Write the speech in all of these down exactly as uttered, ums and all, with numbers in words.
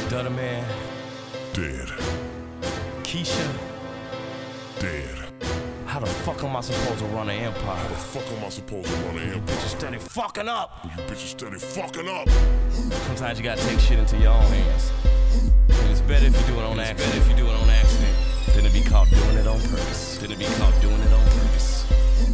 Dutta Man. Dead. Keisha. Dead. How the fuck am I supposed to run an empire? How the fuck am I supposed to run an You empire? bitches steady fucking up. You bitches steady fucking up. Sometimes you gotta take shit into your own hands. And it's better if you do it on accident. Better if you do it on accident than to be caught doing it on purpose. Than to be caught doing it on purpose.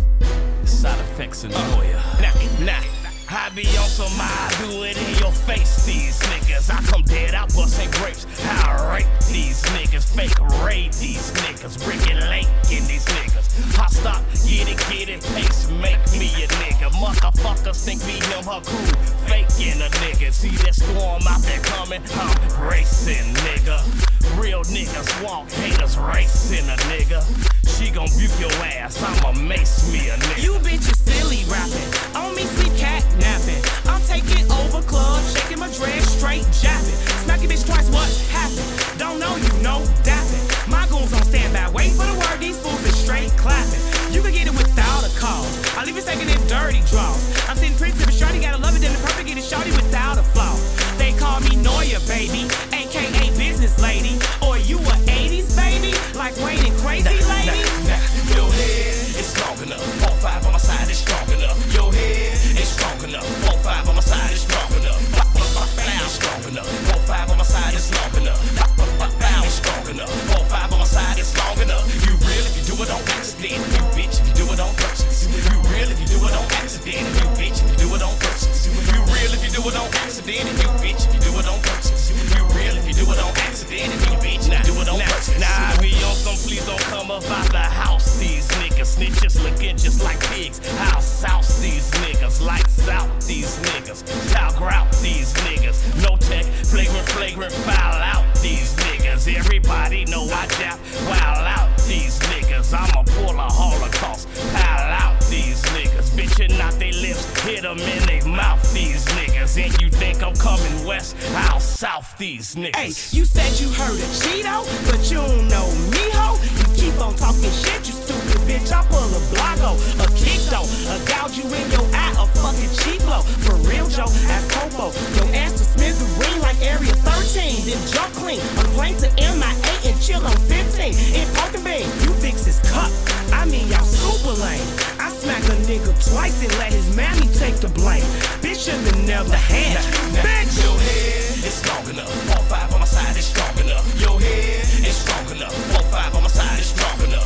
Side effects annoy ya. Nah, nah. I be on some I do it in your face, these niggas. I come dead, I bustin' grapes. I rape these niggas, fake raid these niggas, Ricky Lake in these niggas. I stop, get it, get it, pace, make me a nigga. Motherfuckers think me, him, her crew, faking a nigga. See that storm out there coming? I'm racing, nigga. Real niggas walk, haters racing a nigga. She gon' buke your ass, I'ma mace me a nigga. You bitches silly rapping, on me sweet cat napping. I'm taking over clubs, shaking my dread straight japping. Smack your bitch twice, what happened? Don't know you, no dapping. My goons on standby, wait for the word, these fools is straight clapping. You can get it without a cause, I'll leave it taking in dirty draws. I'm sitting pretty to shorty, gotta love it, then the perfect get it shorty without a flaw. They call me Noya, baby, A K A business lady. Or you a eighties baby, like Wayne and Crazy Lady? Nah, nah, your head is strong enough. Four five on my side is strong enough. Your head is strong enough. Four five on my side is strong enough. It's strong enough. Four five on my side is long enough. It's strong enough. Four five on my side is long enough. You real if you do it on accident. You bitch if you do it on purpose. You real if you do it on accident. You bitch if you do it on purpose. You real if you do it on accident. You bitch if you do it on purpose. You real if you do it on accident. You bitch if you do it on purpose. Nah, we on some please don't come up out the house. These niggas snitches looking just like pigs. House south these niggas. Lights out these niggas. Talk out these niggas. No tech, flagrant, flagrant, foul out these niggas. Everybody know I jab, wow out these niggas. I'ma pull a holocaust, pile out these niggas. Bitchin' out they lips, hit them in they mouth these niggas. And you think I'm coming west, I'll south these niggas. Hey, you said you heard a Cheeto, but you don't know me, ho. You keep on talking shit, you stupid bitch. I pull a Blago, a kick though, a gouge you in your eye, a fucking cheap blow. For real, Joe, ass Popo. Your ass to Smithereen like Area thirteen. Then jump clean, a plane to M I A and chill on fifteen. In Poker Bean, you fix his cup. I mean, y'all super lame. I smack a nigga twice and let his mammy take the blame. Bitch should've never had you, bitch. Your head is strong enough. Four five on my side is strong enough. Your head is strong enough. Four five on my side is strong enough.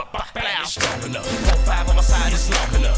It's strong enough. Four five on my side is long enough.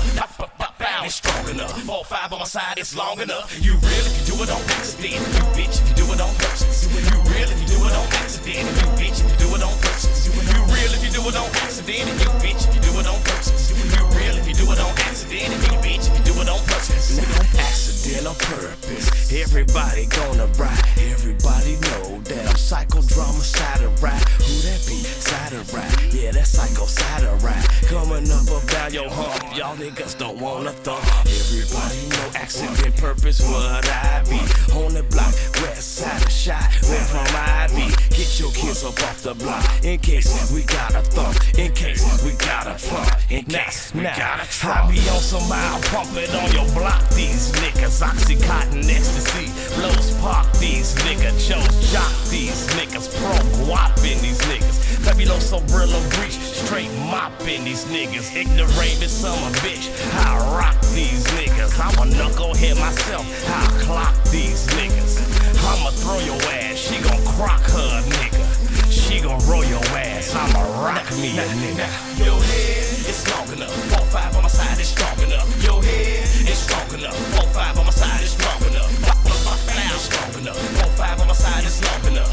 It's strong enough. Four five on my side is long enough. You real if you do it on accident. You bitch if you do it on purpose. You real if you do it on accident. You bitch if you do it on purpose. You real if you do it on accident. You bitch if you do it on purpose. You real if you do it on accident. You bitch if you do it on purpose. Accident on purpose. Everybody gonna ride. Everybody know that I'm psychodrama side of ride. Who that be? Side of ride. Yeah, that's psycho side of ride. Coming up about your hump. Y'all niggas don't wanna thump. Everybody know accident purpose what I be. On the block, west side of shot. Went from I B. Get your kids up off the block. In case we got a thump. In case we got a pump. In case we got a trump. I be on some mild pump it on your block. These niggas Oxycontin ecstasy. Blows park these niggas. Chose jock these niggas. Pro guap in these niggas. Fabuloso Brillo breach. Straight mop in these niggas. Ignoramus summer bitch. I rock these niggas. I'm a knucklehead myself. I clock these niggas. I'ma throw your ass. She gon' crock her nigga. She gon' roll your ass. I'ma rock me a nigga. Your head is long enough. Four five on my side is strong enough. Your head is strong enough. Four five on my side is strong enough. It's strong enough. Four five on my side is long enough.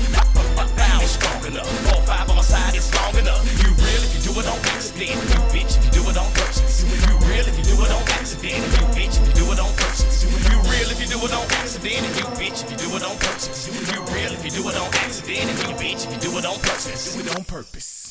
It's strong enough. Four five on my side is long enough. You real if you do it on accident. You bitch if you do it on purpose. You real if you do it on accident. You bitch if you do it on purpose. You real if you do it on accident. You bitch if you do it on purpose. You real if you do it on accident. You bitch if you do it on purpose. Do it on purpose.